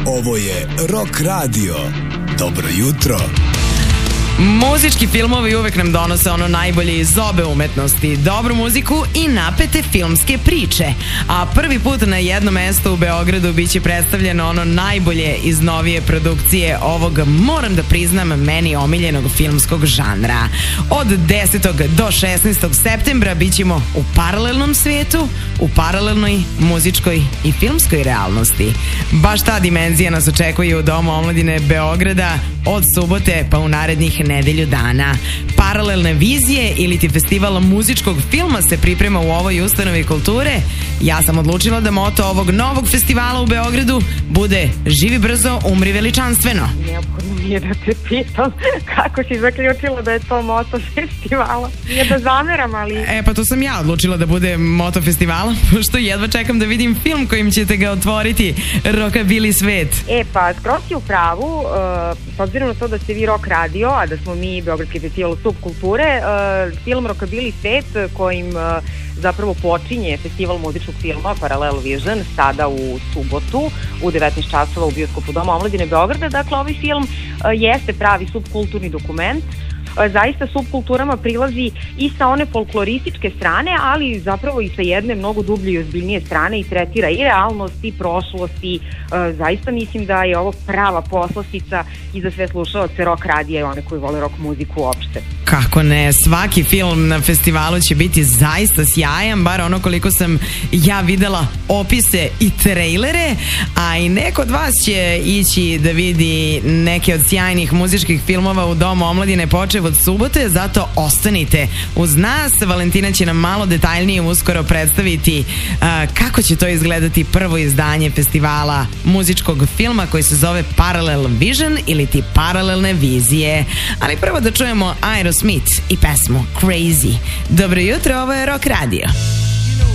Ovo je Rock Radio. Dobro jutro. Muzički filmovi uvek nam donose ono najbolje iz obe umetnosti, dobru muziku i napete filmske priče. A prvi put na jednom mestu u Beogradu biće predstavljeno ono najbolje iz novije produkcije ovog, moram da priznam, meni omiljenog filmskog žanra. Od 10. do 16. septembra bićemo u paralelnom svetu, u paralelnoj muzičkoj i filmskoj realnosti. Baš ta dimenzija nas očekuje u Domu omladine Beograda od subote pa u narednih nedelju dana. Paralelne vizije ili ti festival muzičkog filma se priprema u ovoj ustanovi kulture. Ja sam odlučila da moto ovog novog festivala u Beogradu bude živi brzo, umri veličanstveno. Neophodno mi je da te pitam kako si zaključila da je to moto festivala. Nije da zameram, ali... Pa to sam ja odlučila da bude moto festivala, pošto jedva čekam da vidim film kojim ćete ga otvoriti, Rockabilly svet. Pa skroz si u pravu, s obzirom na to da ste vi Rock Radio, a da smo mi Beogradski festival subkulture, film Rockabilly svet kojim zapravo počinje festival muzičkog filma Parallel Vision sada u subotu u 19 časova u bioskopu Doma omladine Beograda. Dakle, ovaj film jeste pravi subkulturni dokument. Zaista subkulturama prilazi i sa one folklorističke strane, ali zapravo i sa jedne mnogo dublje i ozbiljnije strane i tretira i realnost i prošlost i zaista mislim da je ovo prava poslastica i za sve slušaoce rock radija i one koji vole rock muziku uopšte. Kako ne, svaki film na festivalu će biti zaista sjajan, bar ono koliko sam ja videla opise i trejlere, a i neko od vas će ići da vidi neke od sjajnih muzičkih filmova u Domu omladine počev od subote, zato ostanite uz nas. Valentina će nam malo detaljnije uskoro predstaviti kako će to izgledati prvo izdanje festivala muzičkog filma koji se zove Parallel Vision ili ti paralelne vizije. Ali prvo da čujemo Aerosmith i pesmu Crazy. Dobro jutro, ovo je Rock Radio.